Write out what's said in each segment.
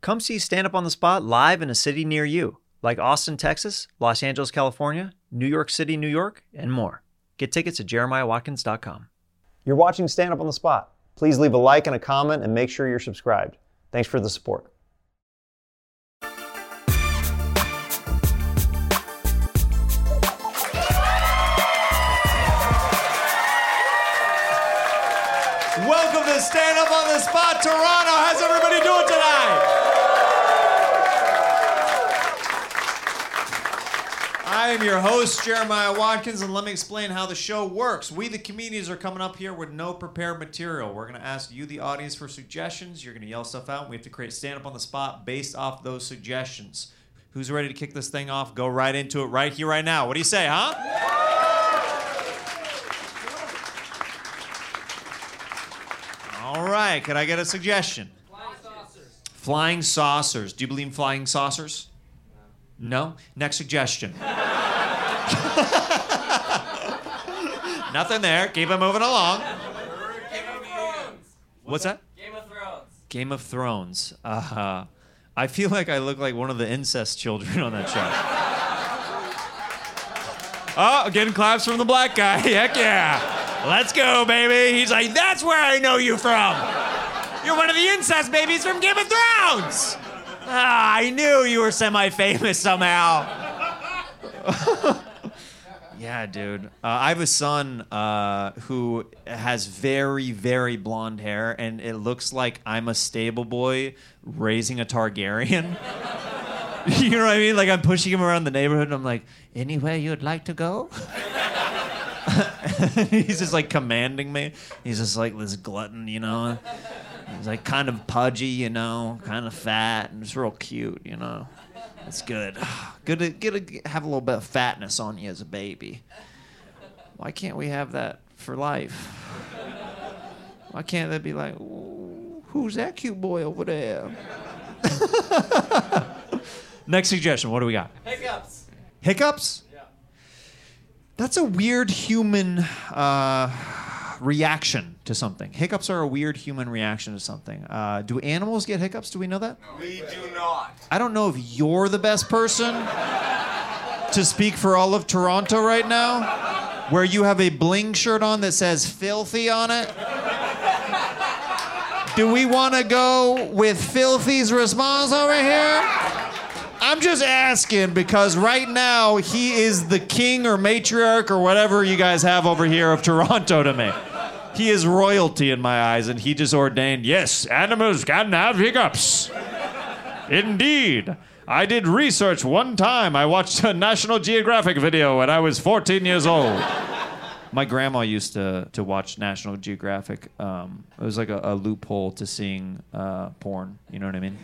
Come see Stand Up on the Spot live in a city near you, like Austin, Texas, Los Angeles, California, New York City, New York, and more. Get tickets at jeremiahwatkins.com. You're watching Stand Up on the Spot. Please leave a like and a comment and make sure you're subscribed. Thanks for the support. Welcome to Stand Up on the Spot, Toronto. How's everybody doing tonight? I am your host, Jeremiah Watkins, and let me explain how the show works. We, the comedians, are coming up here with no prepared material. We're going to ask you, the audience, for suggestions. You're going to yell stuff out, and we have to create Stand Up on the Spot based off those suggestions. Who's ready to kick this thing off? Go right into it right here, right now. What do you say, huh? All right, could I get a suggestion? Flying saucers. Flying saucers. Do you believe in flying saucers? No? Next suggestion. Nothing there. Keep it moving along. Game of Thrones. What's that? Game of Thrones. Game of Thrones. I feel like I look like one of the incest children on that show. Oh, getting claps from the black guy. Heck yeah. Let's go, baby. He's like, that's where I know you from. You're one of the incest babies from Game of Thrones. I knew you were semi-famous somehow. Yeah, dude. I have a son who has very, very blonde hair, and it looks like I'm a stable boy raising a Targaryen. You know what I mean? Like, I'm pushing him around the neighborhood, and I'm like, anywhere you'd like to go? He's just like commanding me. He's just like this glutton, you know. He's like kind of pudgy, you know, kind of fat, and just real cute, you know. It's good. Good to have a little bit of fatness on you as a baby. Why can't we have that for life? Why can't that be like, who's that cute boy over there? Next suggestion. What do we got? Hiccups. Hiccups? Yeah. That's a weird human reaction to something. Hiccups are a weird human reaction to something. Do animals get hiccups? Do we know that? No. We do not. I don't know if you're the best person to speak for all of Toronto right now, where you have a bling shirt on that says filthy on it. Do we want to go with Filthy's response over here? I'm just asking because right now he is the king or matriarch or whatever you guys have over here of Toronto to me. He is royalty in my eyes, and he just ordained, yes, animals can have hiccups. Indeed. I did research one time. I watched a National Geographic video when I was 14 years old. My grandma used to watch National Geographic. It was like a loophole to seeing porn. You know what I mean?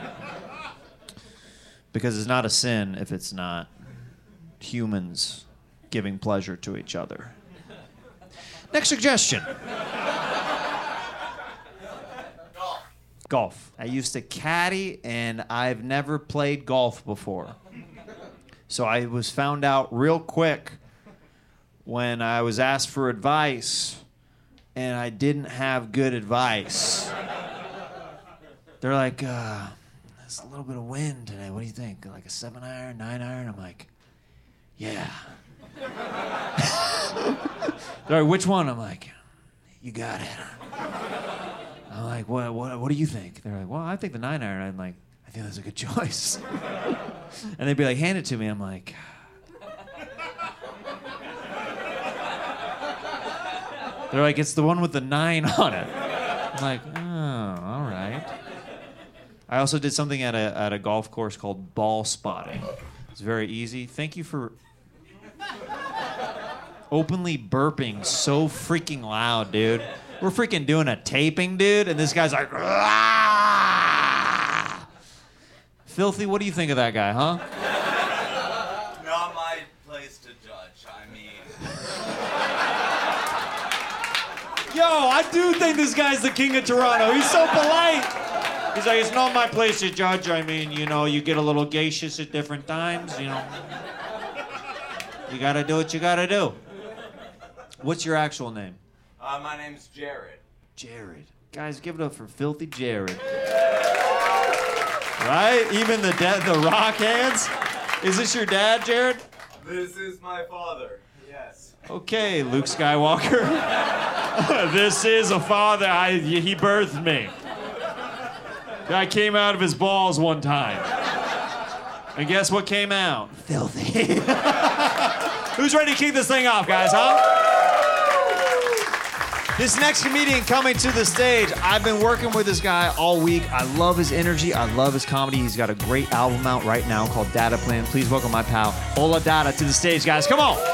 Because it's not a sin if it's not humans giving pleasure to each other. Next suggestion. Golf. I used to caddy, and I've never played golf before. So I was found out real quick when I was asked for advice, and I didn't have good advice. They're like, there's a little bit of wind today. What do you think? Like a 7-iron, 9-iron? I'm like, yeah. They're like, which one? I'm like, you got it. I'm like, what do you think? They're like, well, I think the 9-iron. I'm like, I think that's a good choice. And they'd be like, hand it to me. I'm like, they're like, it's the one with the 9 on it. I'm like, oh, all right. I also did something at a golf course called ball spotting. It's very easy. Thank you for openly burping so freaking loud, dude. We're freaking doing a taping, dude, and this guy's like, ah! Filthy, what do you think of that guy, huh? Not my place to judge. I mean, Yo, I do think this guy's the king of Toronto. He's so polite. He's like, it's not my place to judge. I mean, you know, you get a little gaseous at different times, you know. You gotta do what you gotta do. What's your actual name? my name's Jared. Jared. Guys, give it up for Filthy Jared. Right? Even the rock hands? Is this your dad, Jared? This is my father. Yes. Okay, Luke Skywalker. This is a father. He birthed me. I came out of his balls one time. And guess what came out? Filthy. Who's ready to kick this thing off, guys, huh? This next comedian coming to the stage, I've been working with this guy all week. I love his energy. I love his comedy. He's got a great album out right now called Data Plan. Please welcome my pal, Ola Dada, to the stage, guys. Come on.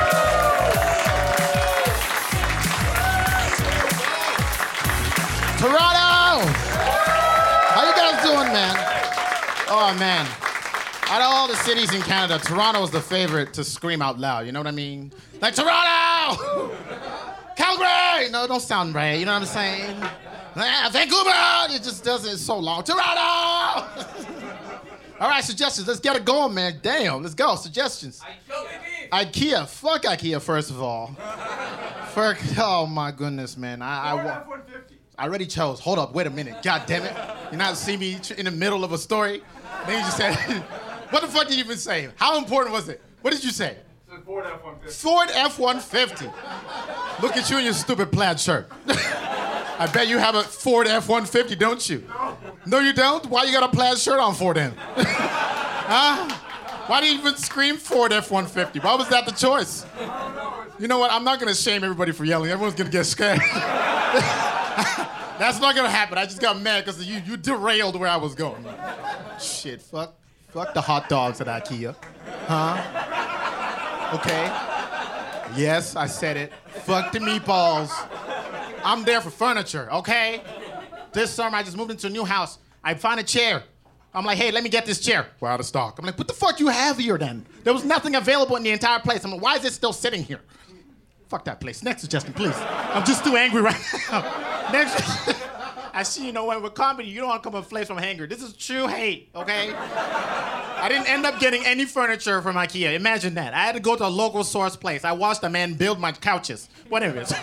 Toronto! How you guys doing, man? Oh, man. Out of all the cities in Canada, Toronto is the favorite to scream out loud. You know what I mean? Like, Toronto! Calgary! No, it don't sound right. You know what I'm saying? Vancouver! It just doesn't. It's so long. Toronto! All right, suggestions. Let's get it going, man. Damn, let's go. Suggestions. IKEA. Fuck IKEA, first of all. Fuck. Oh, my goodness, man. I already chose. Hold up. Wait a minute. God damn it. You not see me in the middle of a story? Then you just said, what the fuck did you even say? How important was it? What did you say? Ford F-150. Ford F-150. Look at you in your stupid plaid shirt. I bet you have a Ford F-150, don't you? No, you don't? Why you got a plaid shirt on for then? Huh? Why do you even scream Ford F-150? Why was that the choice? You know what? I'm not going to shame everybody for yelling. Everyone's going to get scared. That's not going to happen. I just got mad because you derailed where I was going. Shit, fuck the hot dogs at IKEA. Huh? Okay. Yes, I said it. Fuck the meatballs. I'm there for furniture, okay? This summer, I just moved into a new house. I find a chair. I'm like, hey, let me get this chair. We're out of stock. I'm like, what the fuck you have here then? There was nothing available in the entire place. I'm like, why is it still sitting here? Fuck that place. Next suggestion, please. I'm just too angry right now. Next. I see, you know, when with comedy, you don't want to come a place from anger. This is true hate, okay? I didn't end up getting any furniture from IKEA. Imagine that. I had to go to a local source place. I watched a man build my couches. Whatever it is.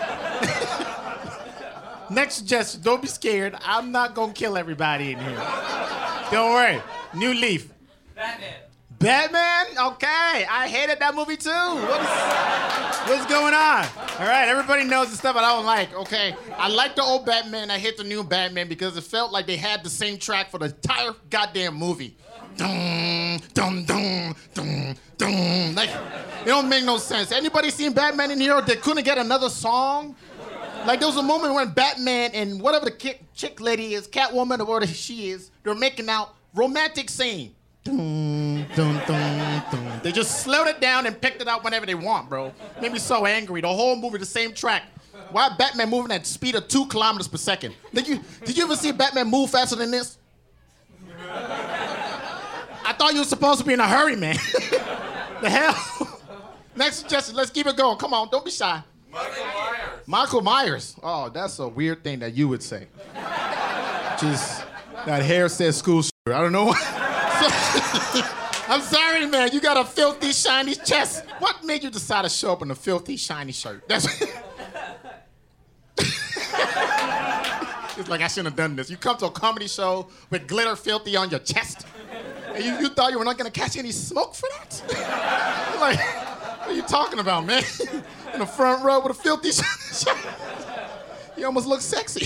Next suggestion, don't be scared. I'm not going to kill everybody in here. Don't worry. New leaf. Batman? Okay. I hated that movie too. What's going on? All right, everybody knows the stuff I don't like. Okay. I like the old Batman. I hate the new Batman because it felt like they had the same track for the entire goddamn movie. Dum, dum, dum, dum, dum. Like, it don't make no sense. Anybody seen Batman in here that couldn't get another song? Like, there was a moment when Batman and whatever the chick lady is, Catwoman or whatever she is, they're making out romantic scene. Dun, dun, dun, dun. They just slowed it down and picked it up whenever they want, bro. Made me so angry. The whole movie, the same track. Why Batman moving at speed of 2 kilometers per second? Did you ever see Batman move faster than this? I thought you were supposed to be in a hurry, man. The hell? Next suggestion, let's keep it going. Come on, don't be shy. Michael Myers. Michael Myers. Oh, that's a weird thing that you would say. Just, that hair says school shooter. I don't know why. I'm sorry, man. You got a filthy, shiny chest. What made you decide to show up in a filthy, shiny shirt? That's... It's like I shouldn't have done this. You come to a comedy show with glitter filthy on your chest, and you thought you were not going to catch any smoke for that? Like, what are you talking about, man? In the front row with a filthy shirt. You almost look sexy.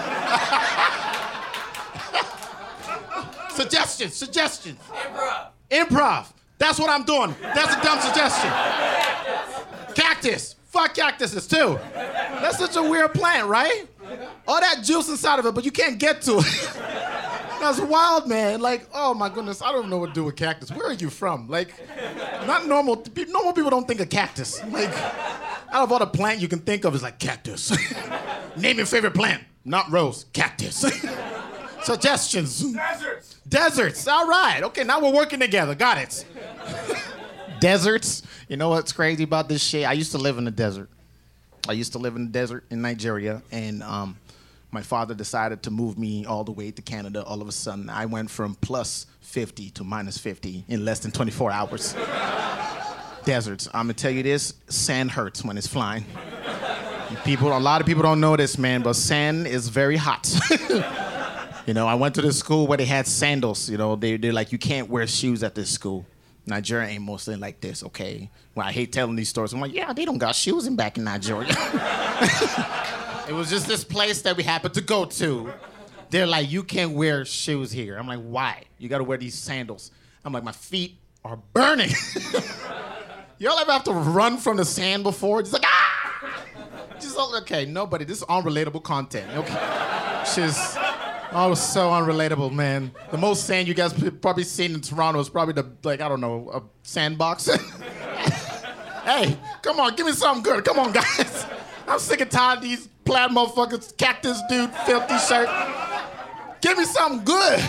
Suggestions. Improv. That's what I'm doing. That's a dumb suggestion. Cactus. Fuck cactuses, too. That's such a weird plant, right? All that juice inside of it, but you can't get to it. That's wild, man. Like, oh my goodness, I don't know what to do with cactus. Where are you from? Like, not normal. Normal people don't think of cactus. Like, out of all the plant you can think of is like cactus. Name your favorite plant. Not rose. Cactus. Suggestions. Deserts. All right. Okay, now we're working together. Got it. Deserts. You know what's crazy about this shit? I used to live in the desert. I used to live in the desert in Nigeria, and my father decided to move me all the way to Canada. All of a sudden, I went from plus 50 to minus 50 in less than 24 hours. Deserts. I'm gonna tell you this: sand hurts when it's flying. A lot of people don't know this, man, but sand is very hot. You know, I went to this school where they had sandals. You know, they're like, you can't wear shoes at this school. Nigeria ain't mostly like this, okay? Well, I hate telling these stories. I'm like, yeah, they don't got shoes back in Nigeria. It was just this place that we happened to go to. They're like, you can't wear shoes here. I'm like, why? You gotta wear these sandals. I'm like, my feet are burning. Y'all ever have to run from the sand before? Just like, ah! Just, okay, nobody. This is unrelatable content, okay? Just, oh, so unrelatable, man. The most sand you guys probably seen in Toronto is probably a sandbox. Hey, come on, give me something good. Come on, guys. I'm sick and tired of these plaid motherfuckers, cactus dude, filthy shirt. Give me something good.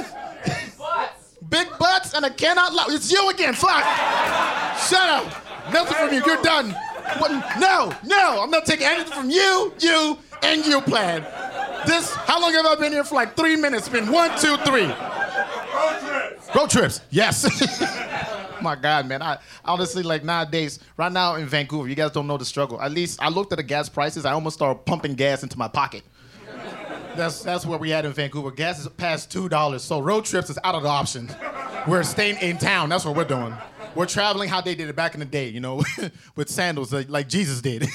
Big butts, and I cannot lie. It's you again, fuck. Shut up. Nothing from you, you're done. What? No, I'm not taking anything from you, and you, plaid. How long have I been here for? Like 3 minutes. It's been 1, 2, 3. Road trips, yes. My God, man. I honestly, like, nowadays, right now in Vancouver, you guys don't know the struggle. At least I looked at the gas prices. I almost started pumping gas into my pocket. That's where we at in Vancouver. Gas is past $2, so road trips is out of the option. We're staying in town. That's what we're doing. We're traveling how they did it back in the day, you know, with sandals like Jesus did.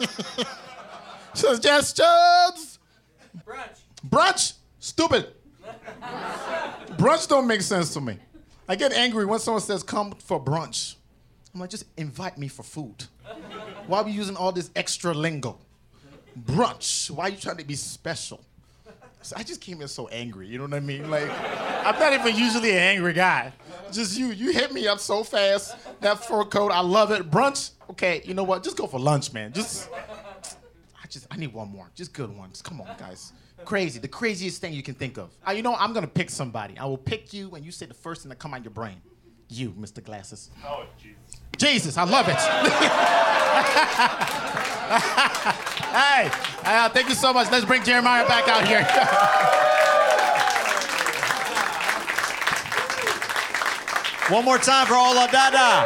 Suggestions. Brunch? Stupid. Brunch don't make sense to me. I get angry when someone says, come for brunch. I'm like, just invite me for food. Why are we using all this extra lingo? Brunch. Why are you trying to be special? So I just came in so angry, you know what I mean? Like, I'm not even usually an angry guy. Just you hit me up so fast. That fur coat, I love it. Brunch, okay, you know what? Just go for lunch, man. I need one more. Just good ones. Come on, guys. Crazy, the craziest thing you can think of. You know, I'm gonna pick somebody. I will pick you, and you say the first thing that come out your brain. You, Mr. Glasses. Oh, Jesus. Jesus, I love it. Hey, thank you so much. Let's bring Jeremiah back out here. One more time for Ola Dada.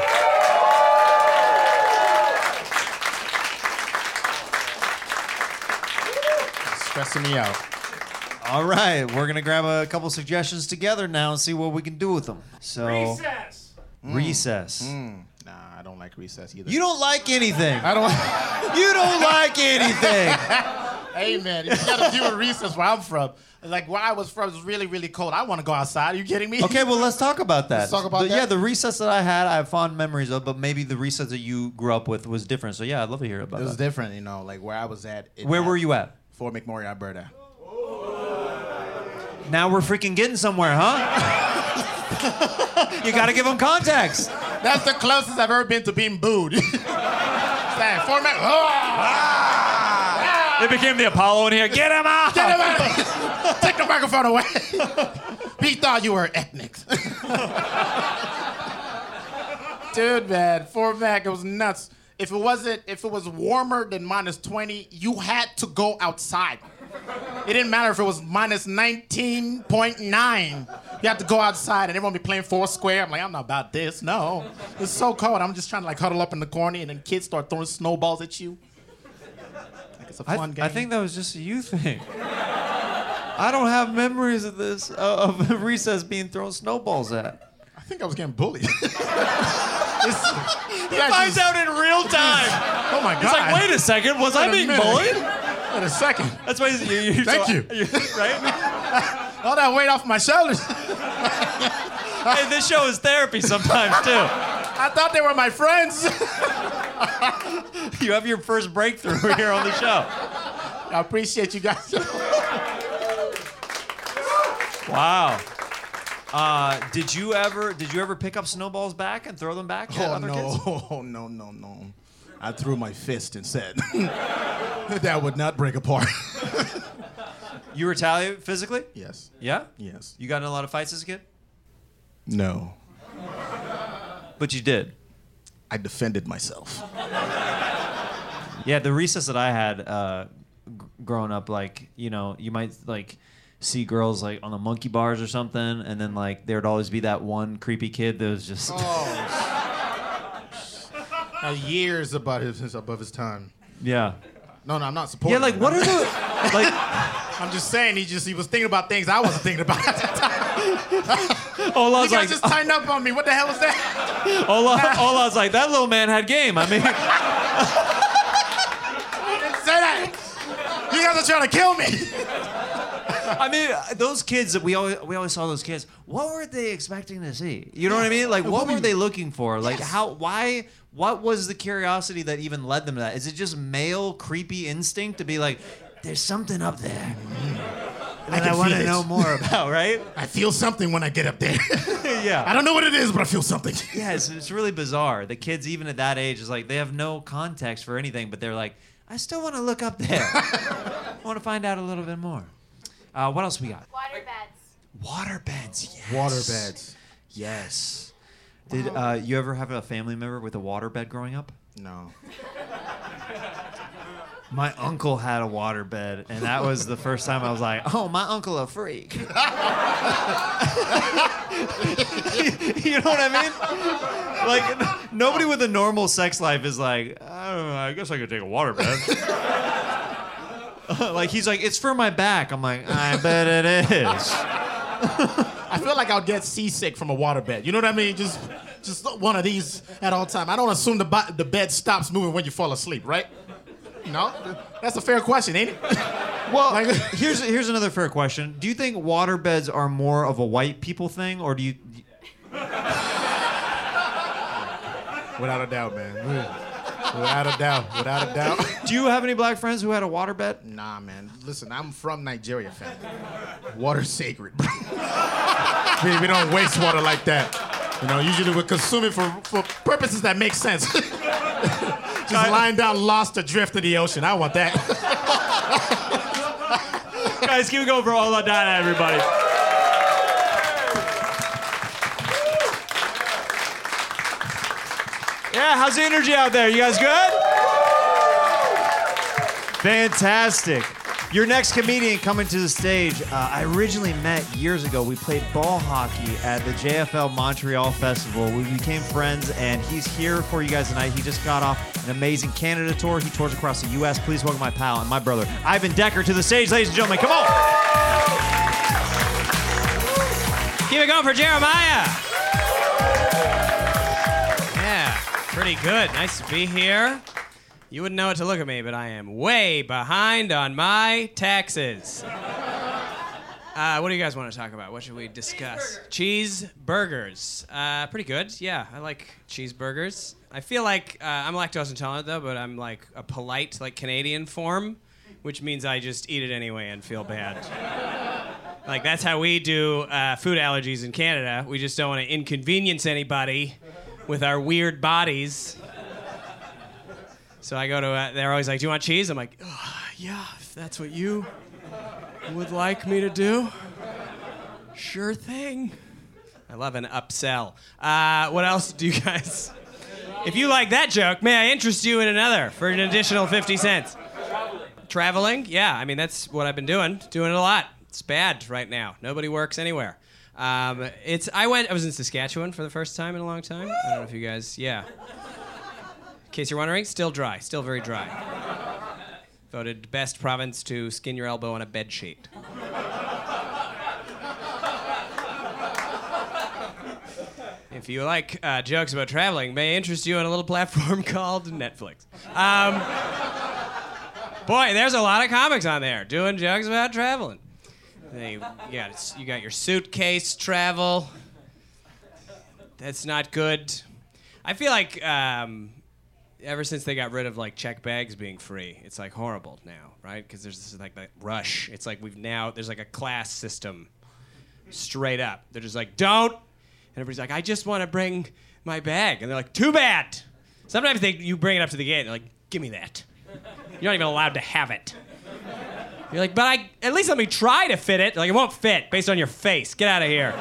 Stressing me out. All right, we're gonna grab a couple suggestions together now and see what we can do with them. So recess. Nah, I don't like recess either. You don't like anything. I don't. You don't like anything. Hey man, you gotta do a recess where I'm from. Like where I was from was really, really cold. I want to go outside. Are you kidding me? Okay, well let's talk about that. Let's talk about that. Yeah, the recess that I had, I have fond memories of, but maybe the recess that you grew up with was different. So yeah, I'd love to hear about that. It was different, you know, like where I was at. Where were you at? Fort McMurray, Alberta. Now we're freaking getting somewhere, huh? You gotta give them context. That's the closest I've ever been to being booed. Fort It became the Apollo in here. Get him out! Get him out! Take the microphone away. We thought you were ethnic. Dude, man, Fort Mac, it was nuts. If it was warmer than -20, you had to go outside. It didn't matter if it was -19.9. You had to go outside and everyone be playing Foursquare. I'm like, I'm not about this. No. It's so cold. I'm just trying to like huddle up in the corner and then kids start throwing snowballs at you. Like it's a fun game. I think that was just a you thing. I don't have memories of this, of recess being thrown snowballs at. I think I was getting bullied. He finds out in real time. Oh my God. He's like, wait a second, was I being bullied? Wait a second. That's why you Thank you. Right? All that weight off my shoulders. Hey, this show is therapy sometimes, too. I thought they were my friends. You have your first breakthrough here on the show. I appreciate you guys. Wow. Did you ever pick up snowballs back and throw them back at other kids? Oh, no. I threw my fist instead. That would not break apart. You retaliate physically? Yes. Yeah? Yes. You got in a lot of fights as a kid? No. But you did. I defended myself. Yeah, the recess that I had growing up, like, you know, you might like see girls like on the monkey bars or something, and then like there would always be that one creepy kid that was just years above his time. Yeah. No, I'm not supporting. Yeah, like what are the like I'm just saying he was thinking about things I wasn't thinking about at that time. Ola's You like, guys just tightened up on me. What the hell is that? Ola's like, that little man had game. I mean, I didn't say that. You guys are trying to kill me. I mean, those kids that we always saw those kids. What were they expecting to see? You know what I mean? Like, what were they looking for? Like, why? What was the curiosity that even led them to that? Is it just male creepy instinct to be like, there's something up there that I want to know more about, right? I feel something when I get up there. Yeah. I don't know what it is, but I feel something. Yeah, it's really bizarre. The kids, even at that age, is like they have no context for anything, but they're like, I still want to look up there. I want to find out a little bit more. What else we got? Waterbeds. Waterbeds, yes. Waterbeds. Yes. Did you ever have a family member with a waterbed growing up? No. My uncle had a waterbed, and that was the first time I was like, oh, my uncle a freak. You know what I mean? Like, nobody with a normal sex life is like, I don't know, I guess I could take a waterbed. Like, he's like, it's for my back. I'm like, I bet it is. I feel like I'll get seasick from a waterbed. You know what I mean? Just one of these at all time. I don't assume the bed stops moving when you fall asleep, right? No? That's a fair question, ain't it? Well, here's another fair question. Do you think waterbeds are more of a white people thing, or do you... Without a doubt, man. Without a doubt. Do you have any black friends who had a waterbed? Nah, man. Listen, I'm from Nigeria, family. Water's sacred, bro. we don't waste water like that. You know, usually we consume it for purposes that make sense. Just lying down lost adrift in the ocean. I want that. Guys, keep it going for Ola Dana, everybody. Yeah, how's the energy out there? You guys good? Fantastic. Your next comedian coming to the stage, I originally met years ago. We played ball hockey at the JFL Montreal Festival. We became friends, and he's here for you guys tonight. He just got off an amazing Canada tour. He tours across the U.S. Please welcome my pal and my brother, Ivan Decker, to the stage, ladies and gentlemen. Come on. Keep it going for Jeremiah. Yeah, pretty good. Nice to be here. You wouldn't know it to look at me, but I am way behind on my taxes. What do you guys want to talk about? What should we discuss? Cheeseburgers. Pretty good. Yeah, I like cheeseburgers. I feel like I'm lactose intolerant, though, but I'm like a polite, like Canadian form, which means I just eat it anyway and feel bad. Like, that's how we do food allergies in Canada. We just don't want to inconvenience anybody with our weird bodies. So I go to, they're always like, do you want cheese? I'm like, oh, yeah, if that's what you would like me to do. Sure thing. I love an upsell. What else do you guys... If you like that joke, may I interest you in another for an additional 50 cents? Traveling? Yeah, I mean, that's what I've been doing. Doing it a lot. It's bad right now. Nobody works anywhere. I was in Saskatchewan for the first time in a long time. I don't know if you guys... Yeah. In case you're wondering, still dry, still very dry. Voted best province to skin your elbow on a bed sheet. If you like jokes about traveling, may I interest you in a little platform called Netflix. Boy, there's a lot of comics on there doing jokes about traveling. You got your suitcase travel. That's not good. I feel like ever since they got rid of like check bags being free, it's like horrible now, right? Because there's this like that rush. It's like there's like a class system straight up. They're just like, don't. And everybody's like, I just want to bring my bag. And they're like, too bad. Sometimes you bring it up to the gate and they're like, give me that. You're not even allowed to have it. You're like, but at least let me try to fit it. They're like, it won't fit based on your face. Get out of here.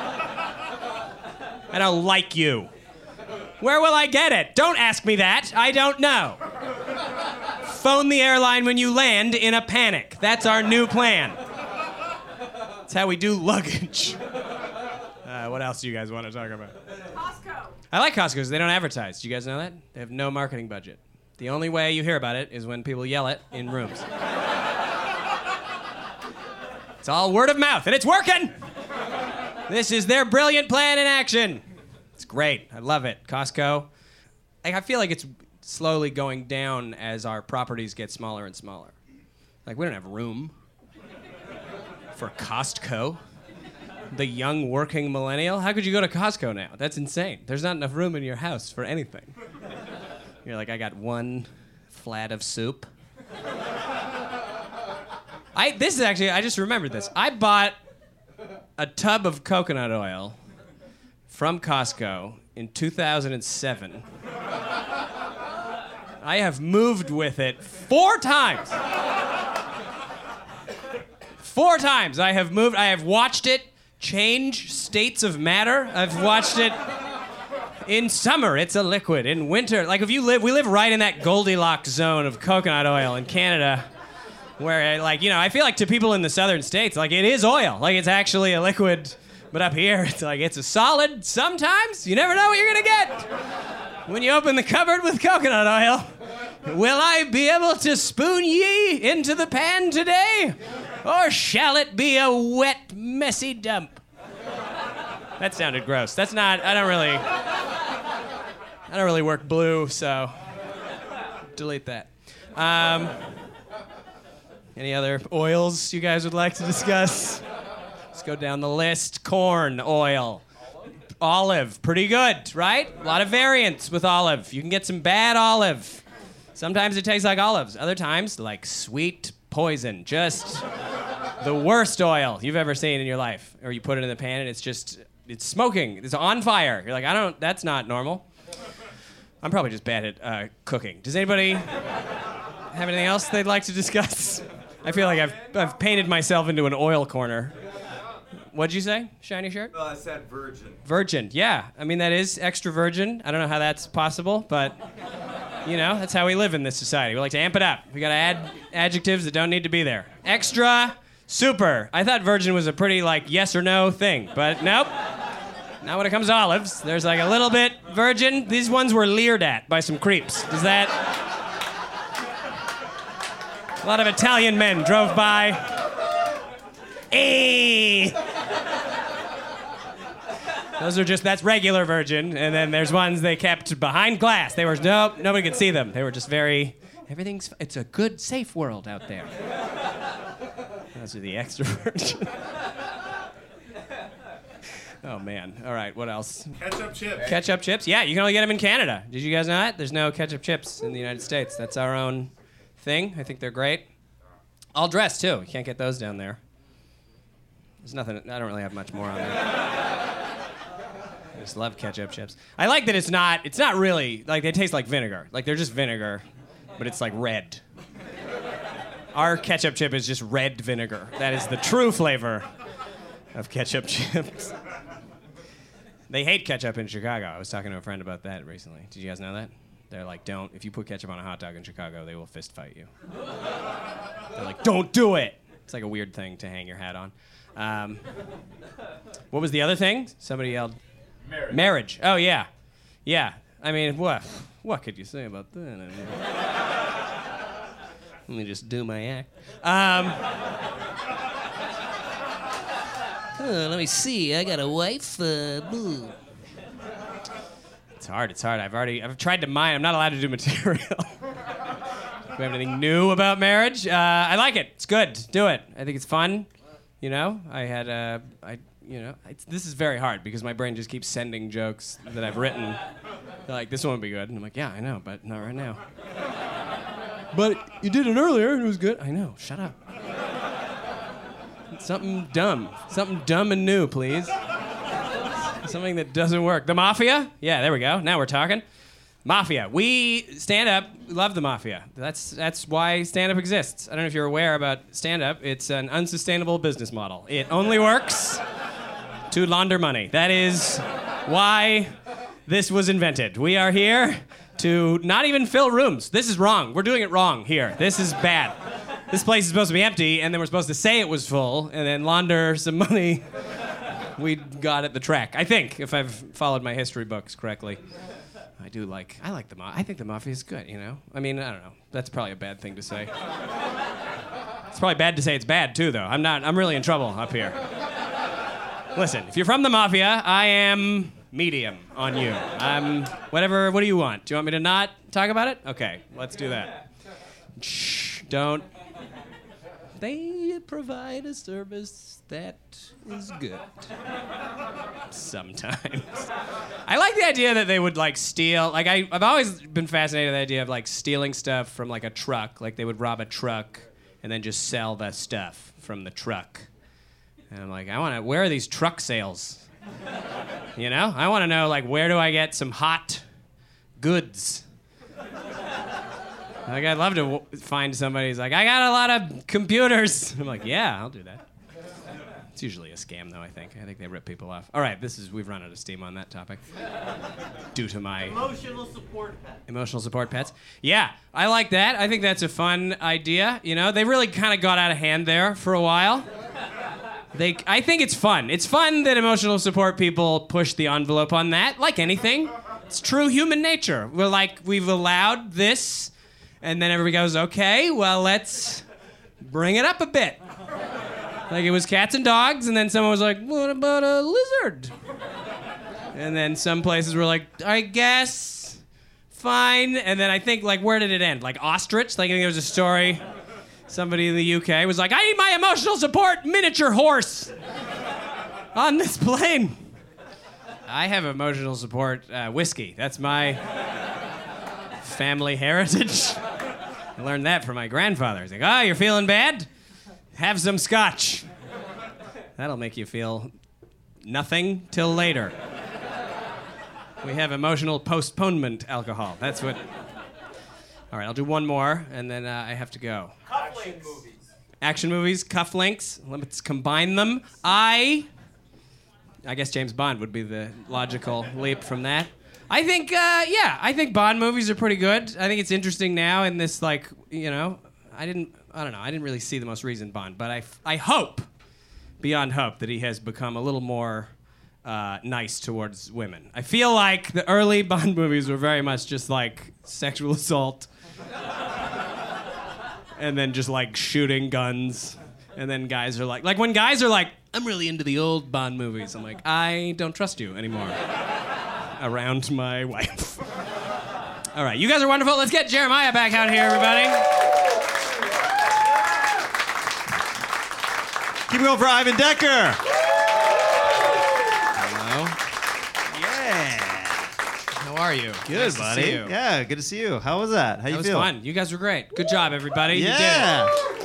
I don't like you. Where will I get it? Don't ask me that. I don't know. Phone the airline when you land in a panic. That's our new plan. That's how we do luggage. What else do you guys want to talk about? Costco. I like Costco because they don't advertise. Do you guys know that? They have no marketing budget. The only way you hear about it is when people yell it in rooms. It's all word of mouth, and it's working. This is their brilliant plan in action. It's great. I love it. Costco. I feel like it's slowly going down as our properties get smaller and smaller. Like, we don't have room for Costco. The young working millennial. How could you go to Costco now? That's insane. There's not enough room in your house for anything. You're like, I got one flat of soup. This is actually, I just remembered this. I bought a tub of coconut oil from Costco in 2007. I have moved with it 4 times. 4 times I have moved. I have watched it change states of matter. I've watched it in summer. It's a liquid. In winter, like we live right in that Goldilocks zone of coconut oil in Canada, where I feel like to people in the southern states, like it is oil. Like it's actually a liquid. But up here, it's like it's a solid. Sometimes you never know what you're gonna get when you open the cupboard with coconut oil. Will I be able to spoon ye into the pan today? Or shall it be a wet, messy dump? That sounded gross. That's not, I don't really work blue, so delete that. Any other oils you guys would like to discuss? Let's go down the list. Corn oil. Olive, pretty good, right? A lot of variants with olive. You can get some bad olive. Sometimes it tastes like olives. Other times, like sweet poison. Just the worst oil you've ever seen in your life. Or you put it in the pan and it's smoking. It's on fire. You're like, that's not normal. I'm probably just bad at cooking. Does anybody have anything else they'd like to discuss? I feel like I've painted myself into an oil corner. What'd you say? Shiny shirt? No, I said virgin. Virgin, yeah. I mean, that is extra virgin. I don't know how that's possible, but, that's how we live in this society. We like to amp it up. We gotta add adjectives that don't need to be there. Extra, super. I thought virgin was a pretty, yes or no thing, but nope. Not when it comes to olives. There's a little bit virgin. These ones were leered at by some creeps. Does that... A lot of Italian men drove by. Hey! That's regular virgin, and then there's ones they kept behind glass. They were, nope, nobody could see them. They were just it's a good, safe world out there. Those are the extra virgin. Oh, man. All right, what else? Ketchup chips. Ketchup chips? Yeah, you can only get them in Canada. Did you guys know that? There's no ketchup chips in the United States. That's our own thing. I think they're great. All dressed, too. You can't get those down there. There's nothing, I don't really have much more on there. I just love ketchup chips. I like that it's not really, they taste like vinegar. They're just vinegar, but it's red. Our ketchup chip is just red vinegar. That is the true flavor of ketchup chips. They hate ketchup in Chicago. I was talking to a friend about that recently. Did you guys know that? They're like, if you put ketchup on a hot dog in Chicago, they will fist fight you. They're like, don't do it. It's like a weird thing to hang your hat on. What was the other thing? Somebody yelled. Marriage. Oh, yeah. Yeah. I mean, what could you say about that? Let me just do my act. Let me see. I got a wife. Boo. It's hard. I've tried to mine. I'm not allowed to do material. Do we have anything new about marriage? I like it. It's good. Do it. I think it's fun. This is very hard because my brain just keeps sending jokes that I've written. They're like, this won't be good. And I'm like, yeah, I know, but not right now. But you did it earlier and it was good. I know. Shut up. Something dumb and new, please. Something that doesn't work. The Mafia? Yeah, there we go. Now we're talking. Mafia. We stand-up love the Mafia. That's why stand-up exists. I don't know if you're aware about stand-up. It's an unsustainable business model. It only works to launder money. That is why this was invented. We are here to not even fill rooms. This is wrong. We're doing it wrong here. This is bad. This place is supposed to be empty, and then we're supposed to say it was full, and then launder some money. We got at the track. I think, if I've followed my history books correctly. I like the Mafia. I think the Mafia is good, I mean, I don't know. That's probably a bad thing to say. It's probably bad to say it's bad too, though. I'm really in trouble up here. Listen, if you're from the mafia, I am medium on you. Whatever. What do you want? Do you want me to not talk about it? Okay, let's do that. Shh, don't. They provide a service that is good. Sometimes. I like the idea that they would like steal. Like I've always been fascinated with the idea of like stealing stuff from like a truck. Like they would rob a truck and then just sell the stuff from the truck. And I'm like, where are these truck sales? You know? I want to know like where do I get some hot goods? Like, I'd love to find somebody who's like, I got a lot of computers. I'm like, yeah, I'll do that. It's usually a scam, though, I think. I think they rip people off. All right, we've run out of steam on that topic. Due to my... Emotional support pets. Emotional support pets. Yeah, I like that. I think that's a fun idea. You know, they really kind of got out of hand there for a while. I think it's fun. It's fun that emotional support people push the envelope on that, like anything. It's true human nature. We've allowed this... And then everybody goes, okay, well, let's bring it up a bit. Like it was cats and dogs, and then someone was like, what about a lizard? And then some places were like, I guess, fine. And then I think, like, where did it end? Like ostrich? Like I think there was a story, somebody in the UK was like, I need my emotional support miniature horse on this plane. I have emotional support whiskey. That's my family heritage. I learned that from my grandfather. He's like, you're feeling bad? Have some scotch. That'll make you feel nothing till later. We have emotional postponement alcohol. That's what... All right, I'll do one more, and then I have to go. Action movies. Action movies, cufflinks. Let's combine them. I guess James Bond would be the logical leap from that. I think, I think Bond movies are pretty good. I think it's interesting now in this, like, you know, I didn't really see the most recent Bond, but I hope, beyond hope, that he has become a little more nice towards women. I feel like the early Bond movies were very much just, like, sexual assault, and then just, like, shooting guns, and then guys are like when guys are like, I'm really into the old Bond movies, I'm like, I don't trust you anymore. Around my wife. All right, you guys are wonderful. Let's get Jeremiah back out here, everybody. Keep it going for Ivan Decker. Hello. Yeah. How are you? Good, Nice buddy. To see you. Yeah, good to see you. How was that? How you That was feel? fun. You guys were great. Good job, everybody. Yeah. You did it.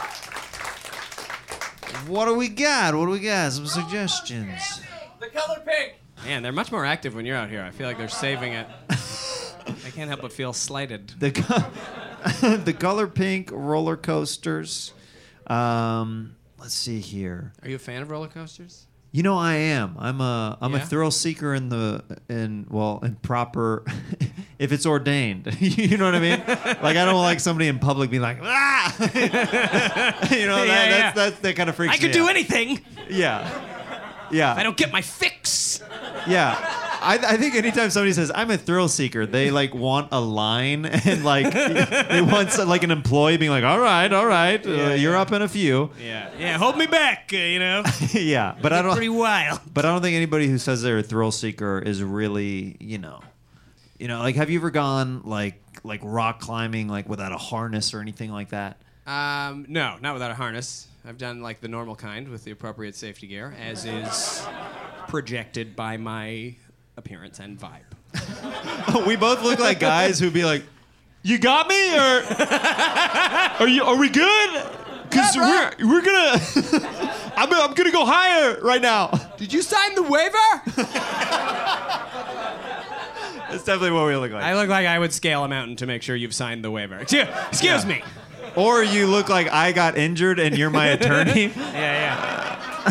What do we got? Some suggestions. The color pink. Man, they're much more active when you're out here. I feel like they're saving it. I can't help but feel slighted. The color pink roller coasters. Let's see here. Are you a fan of roller coasters? You know, I am. I'm a Yeah? thrill seeker in proper, if it's ordained. You know what I mean? Like I don't like somebody in public being like, ah. You know, Yeah. that kind of freaks me I out. could do anything Yeah. Yeah. if I don't get my fix. Yeah. I think anytime somebody says, I'm a thrill seeker, they like want a line and like they want like an employee being like, all right, you're up in a few. Yeah, hold me back, you know. Yeah. But I Pretty wild. But I don't think anybody who says they're a thrill seeker is really, you know, like have you ever gone like rock climbing like without a harness or anything like that? No, not without a harness. I've done like the normal kind with the appropriate safety gear, as is projected by my appearance and vibe. We both look like guys who'd be like, "You got me, or are we good? Because we're gonna, I'm gonna go higher right now." Did you sign the waiver? That's definitely what we look like. I look like I would scale a mountain to make sure you've signed the waiver. Excuse me. Or you look like I got injured and you're my attorney. Yeah.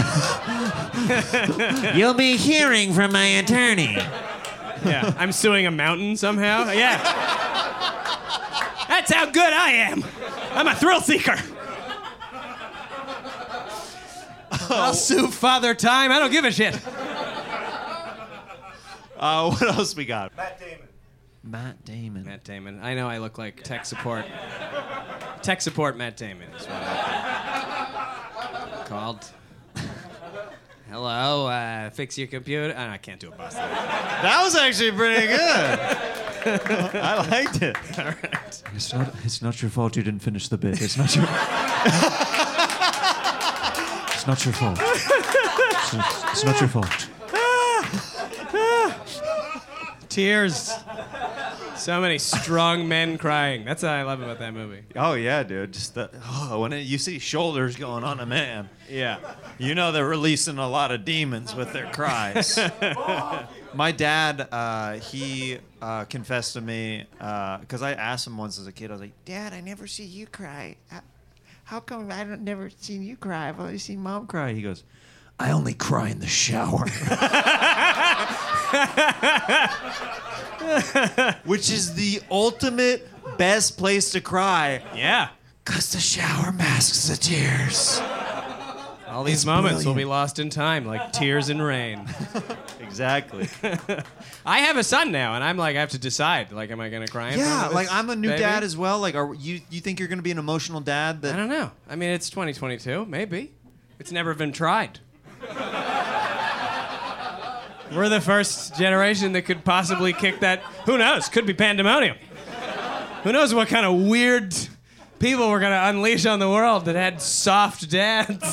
You'll be hearing from my attorney. Yeah. I'm suing a mountain somehow. Yeah. That's how good I am. I'm a thrill seeker. I'll sue Father Time. I don't give a shit. What else we got? Matt Damon. Matt Damon. I know I look like tech support. Tech support Matt Damon is what I called. Hello, fix your computer. I can't do a Boston. That was actually pretty good. I liked it. All right. It's not your fault you didn't finish the bit. It's not your. It's not your fault. It's not your fault. Tears. So many strong men crying. That's what I love about that movie. Oh yeah, dude. Just when you see shoulders going on a man, Yeah. you know they're releasing a lot of demons with their cries. My dad, he confessed to me because I asked him once as a kid. I was like, "Dad, I never see you cry. How come I don't never seen you cry? I've only seen Mom cry." He goes, "I only cry in the shower." Which is the ultimate best place to cry, Yeah. because the shower masks the tears. All these It's moments will brilliant. be lost in time, like tears in rain. Exactly. I have a son now, and I'm like, I have to decide. Like, am I gonna cry? In front Yeah, of like this I'm a new baby? dad as well. Like, are you think you're gonna be an emotional dad? I That don't know. I mean, it's 2022. Maybe. It's never been tried. We're the first generation that could possibly kick that. Who knows? Could be pandemonium. Who knows what kind of weird people we're gonna unleash on the world that had soft dads.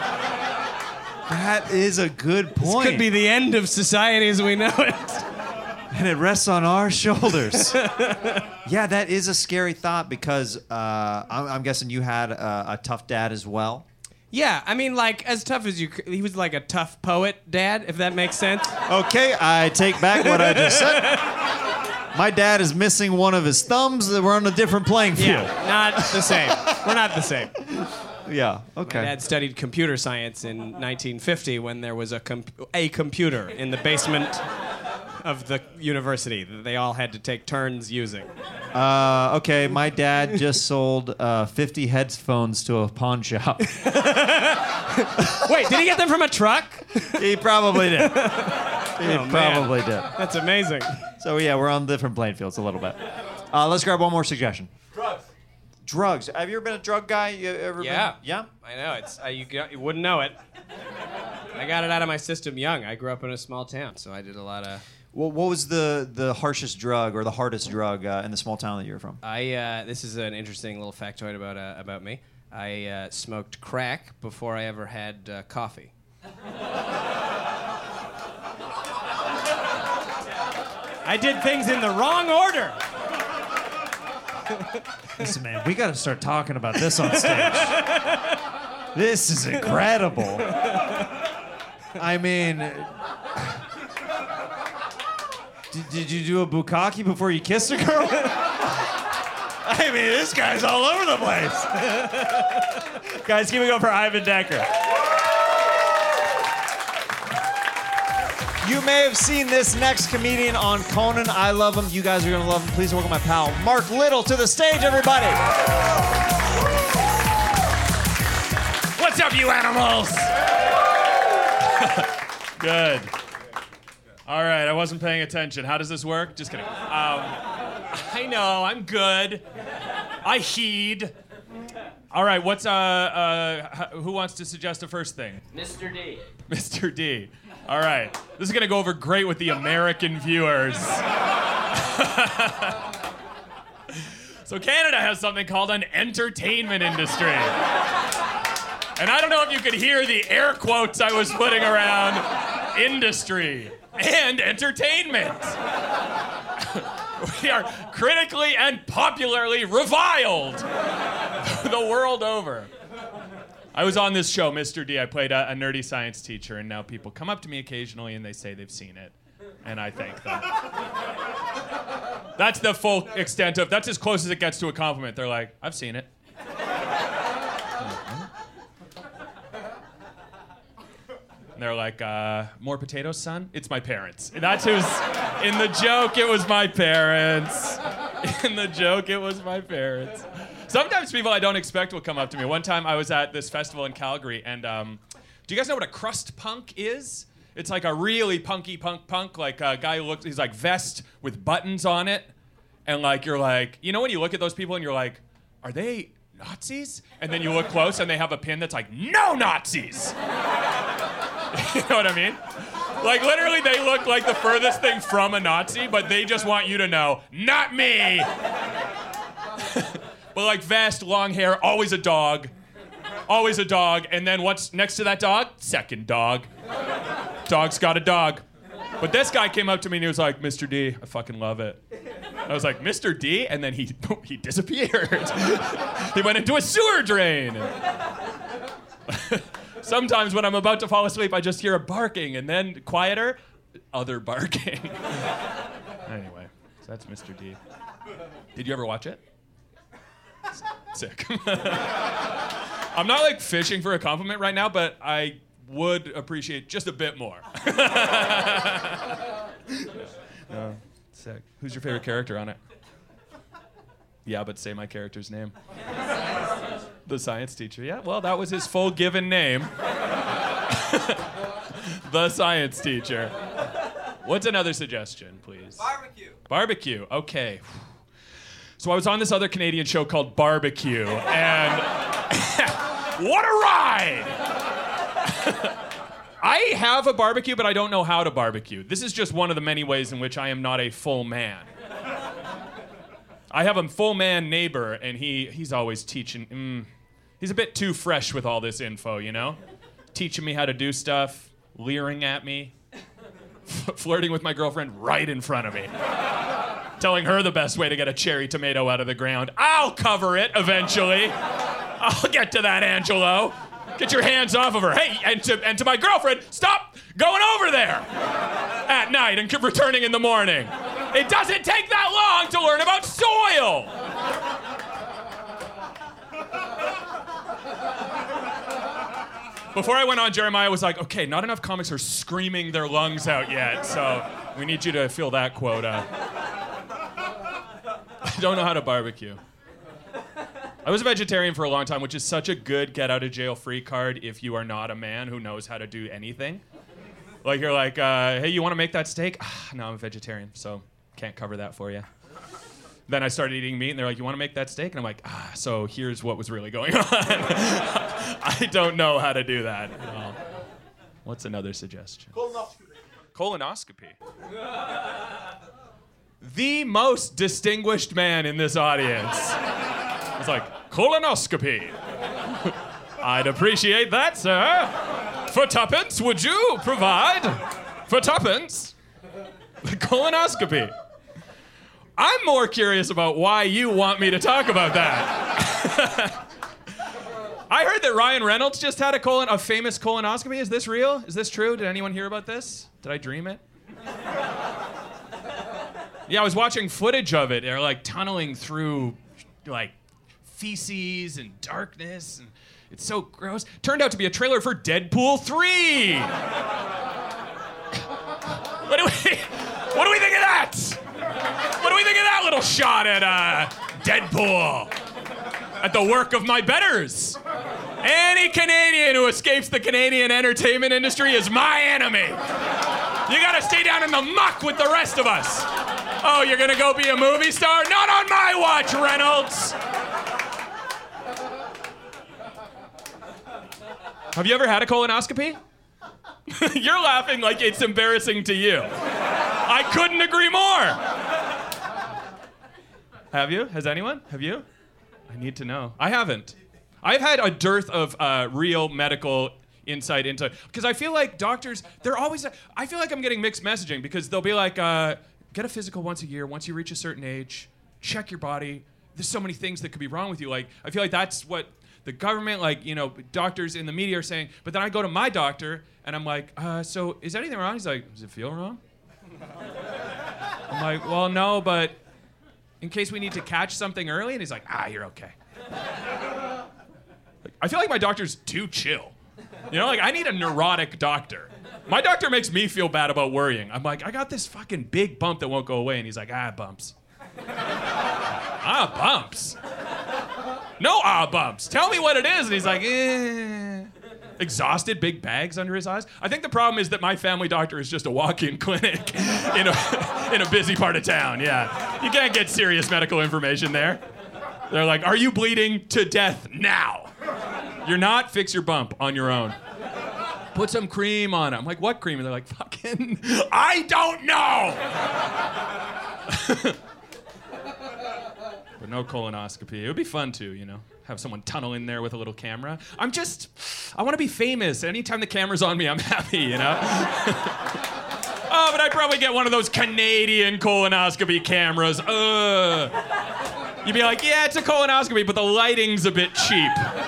that is a good point. Could be the end of society as we know it. and it rests on our shoulders. Yeah, that is a scary thought because I'm guessing you had a tough dad as well. Yeah, I mean, like, as tough as you could, he was like a tough poet dad, if that makes sense. Okay, I take back what I just said. My dad is missing one of his thumbs. We're on a different playing field. Yeah, not the same. We're not the same. Yeah, okay. My dad studied computer science in 1950 when there was a computer in the basement of the university that they all had to take turns using. Okay, my dad just sold 50 headphones to a pawn shop. Wait, did he get them from a truck? He probably did. Oh, Probably did. That's amazing. So yeah, we're on different playing fields a little bit. Let's grab one more suggestion. Drugs. Have you ever been a drug guy? You ever Yeah. been? Yeah. I know, it's you wouldn't know it. I got it out of my system young. I grew up in a small town, so I did a lot of... Well, what was the harshest drug or the hardest drug in the small town that you were from? This is an interesting little factoid about me. I smoked crack before I ever had coffee. I did things in the wrong order. Listen, man, we got to start talking about this on stage. This is incredible. I mean, did you do a bukkake before you kissed a girl? I mean, this guy's all over the place. Guys, keep it going for Ivan Decker. You may have seen this next comedian on Conan. I love him. You guys are going to love him. Please welcome my pal, Mark Little, to the stage, everybody. What's up, you animals? Good. All right, I wasn't paying attention. How does this work? Just kidding. I know, I'm good. I heed. All right, what's who wants to suggest a first thing? Mr. D. Mr. D. All right, this is gonna go over great with the American viewers. So Canada has something called an entertainment industry. And I don't know if you could hear the air quotes I was putting around industry and entertainment. We are critically and popularly reviled the world over. I was on this show, Mr. D. I played a nerdy science teacher, and now people come up to me occasionally and they say they've seen it. And I thank them. That's the full extent of, that's as close as it gets to a compliment. They're like, I've seen it. And they're like, more potatoes, son? It's my parents. That's who's, in the joke, it was my parents. In the joke, it was my parents. Sometimes people I don't expect will come up to me. One time I was at this festival in Calgary, and do you guys know what a crust punk is? It's like a really punky punk, like a guy who looks, he's like vest with buttons on it. And like, you're like, you know when you look at those people and you're like, are they Nazis? And then you look close and they have a pin that's like, no Nazis! You know what I mean? Like, literally, they look like the furthest thing from a Nazi, but they just want you to know, not me! But like vest, long hair, always a dog. Always a dog. And then what's next to that dog? Second dog. Dog's got a dog. But this guy came up to me and he was like, Mr. D, I fucking love it. I was like, Mr. D? And then he disappeared. He went into a sewer drain. Sometimes when I'm about to fall asleep, I just hear a barking, and then quieter, other barking. Anyway, so that's Mr. D. Did you ever watch it? Sick. I'm not like fishing for a compliment right now, but I would appreciate just a bit more. Sick. Who's your favorite character on it? Yeah, but say my character's name. The science teacher. Yeah, well, that was his full given name. The science teacher. What's another suggestion, please? Barbecue. Barbecue. Okay. So I was on this other Canadian show called Barbecue, and what a ride! I have a barbecue, but I don't know how to barbecue. This is just one of the many ways in which I am not a full man. I have a full man neighbor, and he's always teaching. He's a bit too fresh with all this info, you know? Teaching me how to do stuff, leering at me, flirting with my girlfriend right in front of me, telling her the best way to get a cherry tomato out of the ground. I'll cover it eventually. I'll get to that, Angelo. Get your hands off of her. Hey, and to my girlfriend, stop going over there at night and returning in the morning. It doesn't take that long to learn about soil. Before I went on, Jeremiah was like, okay, not enough comics are screaming their lungs out yet, so we need you to fill that quota. I don't know how to barbecue. I was a vegetarian for a long time, which is such a good get-out-of-jail-free card if you are not a man who knows how to do anything. Like, you're like, hey, you want to make that steak? No, I'm a vegetarian, so can't cover that for you. Then I started eating meat, and they're like, you want to make that steak? And I'm like, so here's what was really going on. I don't know how to do that at all. What's another suggestion? Colonoscopy. The most distinguished man in this audience. It's like, colonoscopy. I'd appreciate that, sir. For tuppence, would you provide? For tuppence? The colonoscopy. I'm more curious about why you want me to talk about that. I heard that Ryan Reynolds just had a famous colonoscopy. Is this real? Is this true? Did anyone hear about this? Did I dream it? Yeah, I was watching footage of it. They're like tunneling through like feces and darkness, and it's so gross. Turned out to be a trailer for Deadpool 3. What do we think of that? What do we think of that little shot at Deadpool? At the work of my betters. Any Canadian who escapes the Canadian entertainment industry is my enemy. You gotta stay down in the muck with the rest of us. Oh, you're gonna go be a movie star? Not on my watch, Reynolds. Have you ever had a colonoscopy? You're laughing like it's embarrassing to you. I couldn't agree more. Have you? Has anyone? Have you? I need to know. I haven't. I've had a dearth of real medical insight into, because I feel like doctors, they're always, I feel like I'm getting mixed messaging, because they'll be like, get a physical once a year, once you reach a certain age, check your body. There's so many things that could be wrong with you. Like, I feel like that's what the government, like, you know, doctors in the media are saying. But then I go to my doctor and I'm like, so is anything wrong? He's like, does it feel wrong? I'm like, well, no, but in case we need to catch something early. And he's like, you're okay. I feel like my doctor's too chill. You know, like, I need a neurotic doctor. My doctor makes me feel bad about worrying. I'm like, I got this fucking big bump that won't go away. And he's like, bumps. Bumps. No bumps. Tell me what it is. And he's like, Exhausted, big bags under his eyes. I think the problem is that my family doctor is just a walk-in clinic in a busy part of town. Yeah. You can't get serious medical information there. They're like, are you bleeding to death now? You're not, fix your bump on your own. Put some cream on it. I'm like, what cream? And they're like, fucking, I don't know. But no colonoscopy. It would be fun too, you know? Have someone tunnel in there with a little camera. I want to be famous. Anytime the camera's on me, I'm happy, you know? Oh, but I'd probably get one of those Canadian colonoscopy cameras. You'd be like, yeah, it's a colonoscopy, but the lighting's a bit cheap.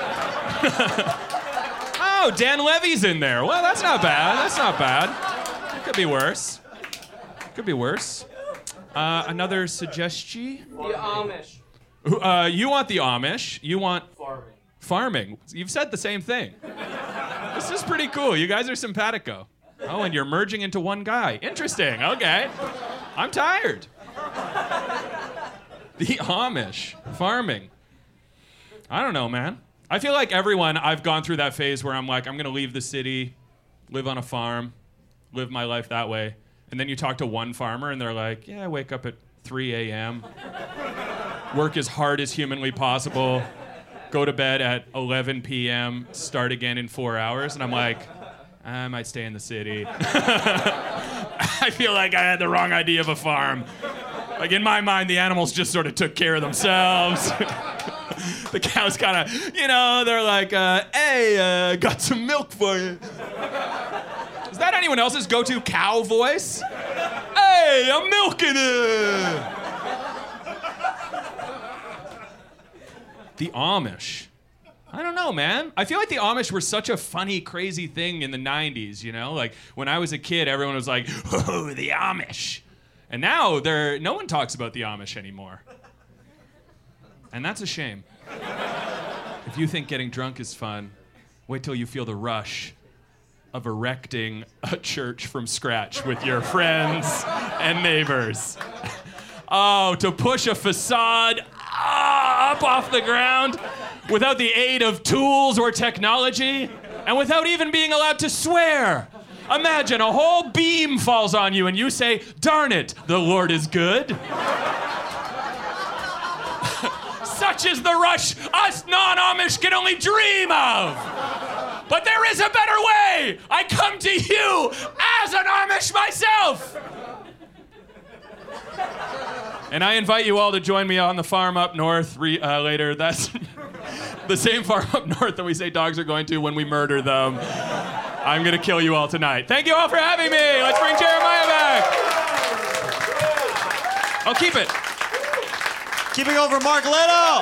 Oh, Dan Levy's in there. Well, that's not bad. That's not bad. Could be worse. Could be worse. Another suggestion? The Amish. You want the Amish. You want... Farming. You've said the same thing. This is pretty cool. You guys are simpatico. Oh, and you're merging into one guy. Interesting. Okay. I'm tired. The Amish. Farming. I don't know, man. I feel like everyone, I've gone through that phase where I'm like, I'm going to leave the city, live on a farm, live my life that way. And then you talk to one farmer and they're like, yeah, I wake up at 3 a.m., work as hard as humanly possible, go to bed at 11 p.m., start again in 4 hours. And I'm like, I might stay in the city. I feel like I had the wrong idea of a farm. Like in my mind, the animals just sort of took care of themselves. The cows kind of, you know, they're like, hey, got some milk for you. Is that anyone else's go-to cow voice? Hey, I'm milking it. The Amish. I don't know, man. I feel like the Amish were such a funny, crazy thing in the 90s, you know? Like, when I was a kid, everyone was like, oh, the Amish. And now, no one talks about the Amish anymore. And that's a shame. If you think getting drunk is fun, wait till you feel the rush of erecting a church from scratch with your friends and neighbors. Oh, to push a facade up off the ground without the aid of tools or technology, and without even being allowed to swear. Imagine a whole beam falls on you and you say, darn it, the Lord is good. Such is the rush us non-Amish can only dream of. But there is a better way. I come to you as an Amish myself. And I invite you all to join me on the farm up north later. That's the same farm up north that we say dogs are going to when we murder them. I'm going to kill you all tonight. Thank you all for having me. Let's bring Jeremiah back. I'll keep it. Keeping over Mark Little.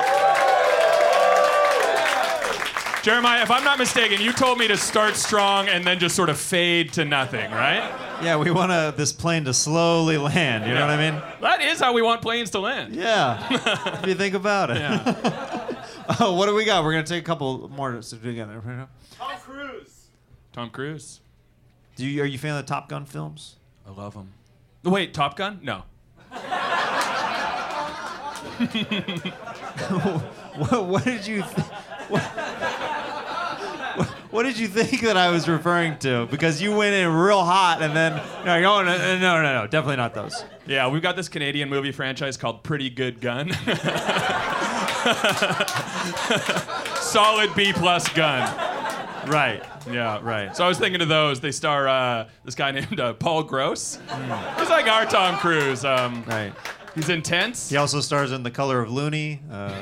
Jeremiah, if I'm not mistaken, you told me to start strong and then just sort of fade to nothing, right? Yeah, we want this plane to slowly land, you know what I mean? That is how we want planes to land. Yeah, if you think about it. Yeah. Oh, what do we got? We're going to take a couple more to do together. Tom Cruise. Tom Cruise. Are you a fan of the Top Gun films? I love him. Wait, Top Gun? No. What did you what did you think that I was referring to? Because you went in real hot and then no, definitely not those. Yeah, we've got this Canadian movie franchise called Pretty Good Gun. Solid B+ gun. Right. Yeah, right. So I was thinking of those. They star this guy named Paul Gross. He's like our Tom Cruise. Right. He's intense. He also stars in The Color of Looney.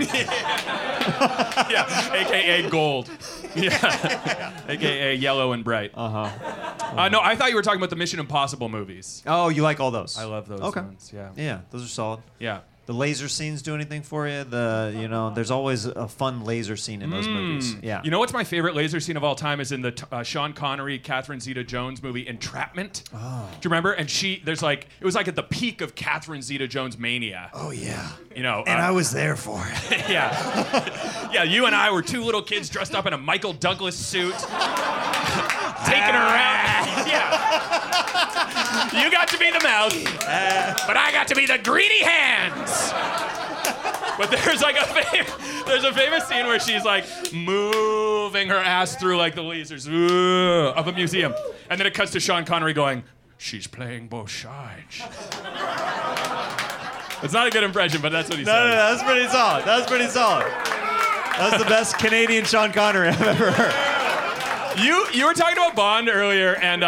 Yeah, AKA Gold. Yeah, AKA Yellow and Bright. No, I thought you were talking about the Mission Impossible movies. Oh, you like all those? I love those ones. Yeah. Yeah, those are solid. Yeah. The laser scenes do anything for you? There's always a fun laser scene in those movies. Yeah. You know what's my favorite laser scene of all time is in the Sean Connery, Catherine Zeta-Jones movie Entrapment. Oh. Do you remember? And it was like at the peak of Catherine Zeta-Jones mania. Oh yeah. You know. And I was there for it. Yeah. Yeah. You and I were two little kids dressed up in a Michael Douglas suit, taking her around. Yeah. You got to be the mouth, but I got to be the greedy hands. But there's like a famous scene where she's like moving her ass through like the lasers of a museum, and then it cuts to Sean Connery going, "She's playing both sides." It's not a good impression, but that's what he said. No, that's pretty solid. That was pretty solid. That was the best Canadian Sean Connery I've ever heard. You were talking about Bond earlier, and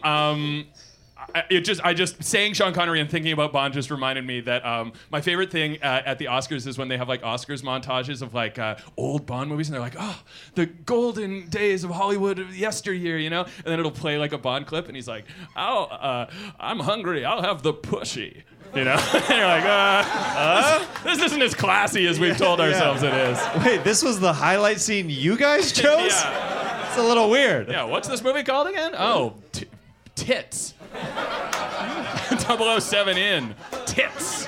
I just saying Sean Connery and thinking about Bond just reminded me that my favorite thing at the Oscars is when they have like Oscars montages of like old Bond movies, and they're like, oh, the golden days of Hollywood of yesteryear, you know? And then it'll play like a Bond clip, and he's like, I'm hungry, I'll have the pushy. You know? And you're like, this isn't as classy as we've told ourselves it is. Wait, this was the highlight scene you guys chose? Yeah. It's a little weird. Yeah, what's this movie called again? Oh, Tits. 007 in. Tits.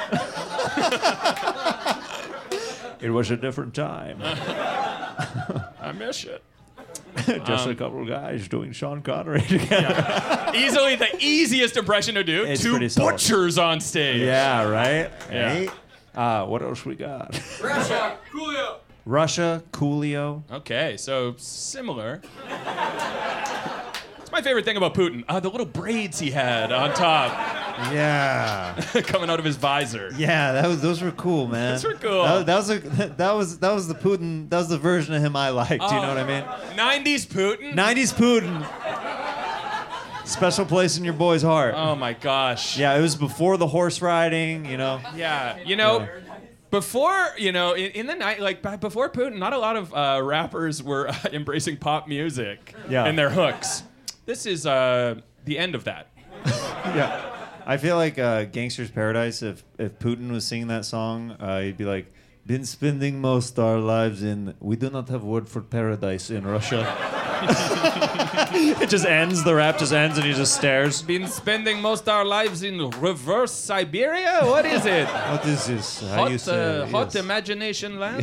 It was a different time. I miss it. Just a couple of guys doing Sean Connery together. Easily the easiest impression to do. It's Two pretty solid. butchers on stage. Yeah, right? Yeah. Right? What else we got? Russia, Coolio. Russia, Coolio. Okay, so similar. It's my favorite thing about Putin. The little braids he had on top Yeah. coming out of his visor. Yeah, those were cool, man. Those were cool. That was the Putin. That was the version of him I liked. You know what I mean? 90s Putin? 90s Putin. Special place in your boy's heart. Oh my gosh. Yeah, it was before the horse riding. You know. Yeah, you know. Before, you know, in the night, like before Putin, not a lot of rappers were embracing pop music and their hooks. This is the end of that. Yeah. I feel like Gangster's Paradise, if Putin was singing that song, he'd be like, been spending most our lives in, we do not have word for paradise in Russia. It just ends, the rap just ends, and he just stares. Been spending most our lives in reverse Siberia? What is it? What is this? How you say? Hot Yes. imagination land?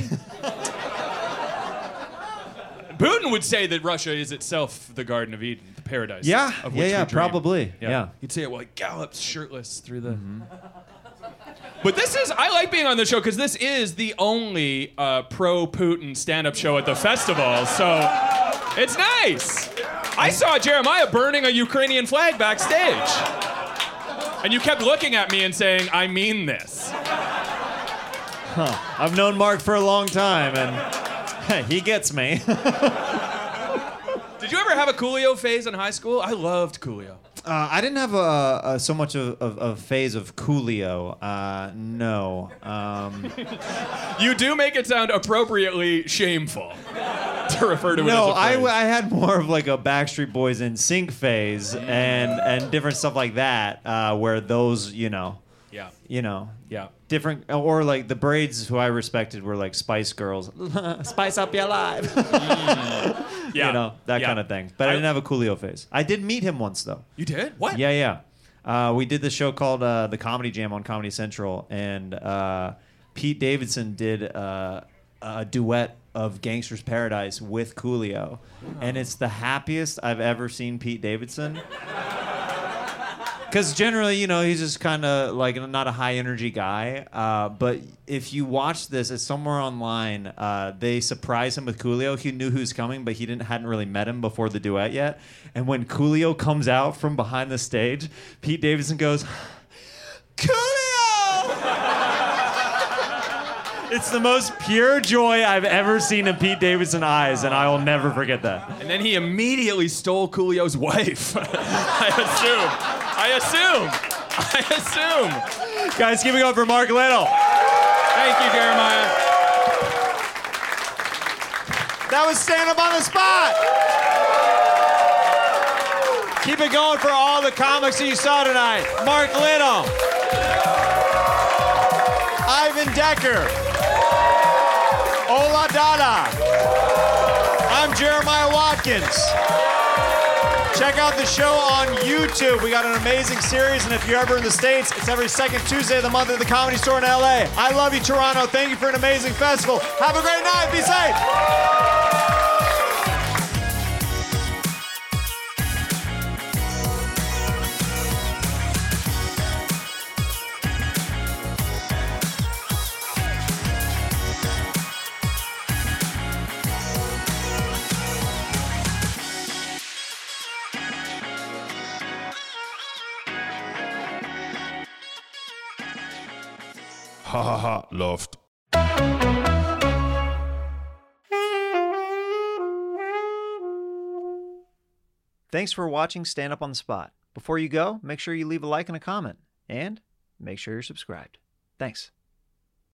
Putin would say that Russia is itself the Garden of Eden, the paradise. Yeah, of which we dream. probably. Yeah. He'd say it while he gallops shirtless through the. But I like being on the show because this is the only pro-Putin stand-up show at the festival, so it's nice. I saw Jeremiah burning a Ukrainian flag backstage. And you kept looking at me and saying, I mean this. I've known Mark for a long time, and he gets me. Did you ever have a Coolio phase in high school? I loved Coolio. I didn't have so much of a phase of Coolio. No. You do make it sound appropriately shameful to refer to it No, as a phrase. I had more of like a Backstreet Boys in sync phase and different stuff like that, where those, Yeah. Yeah. different, or like the Braids, who I respected, were like Spice Girls. Spice up your life. Yeah. That Yeah. kind of thing. But I didn't have a Coolio phase. I did meet him once, though. You did? What? Yeah. We did this show called The Comedy Jam on Comedy Central, and Pete Davidson did a duet of Gangster's Paradise with Coolio, and it's the happiest I've ever seen Pete Davidson. Because generally, he's just kind of like not a high energy guy. But if you watch this, it's somewhere online. They surprise him with Coolio. He knew who was coming, but he hadn't really met him before the duet yet. And when Coolio comes out from behind the stage, Pete Davidson goes, Coolio! It's the most pure joy I've ever seen in Pete Davidson's eyes, and I will never forget that. And then he immediately stole Coolio's wife. I assume. Guys, keep it going for Mark Little. Thank you, Jeremiah. That was Stand Up on the Spot. Keep it going for all the comics that you saw tonight. Mark Little. Ivan Decker. Ola Dada. I'm Jeremiah Watkins. Check out the show on YouTube. We got an amazing series, and if you're ever in the States, it's every second Tuesday of the month at the Comedy Store in LA. I love you, Toronto. Thank you for an amazing festival. Have a great night. Be safe. Ha ha ha, laughed. Thanks for watching Stand Up on the Spot. Before you go, make sure you leave a like and a comment, and make sure you're subscribed. Thanks.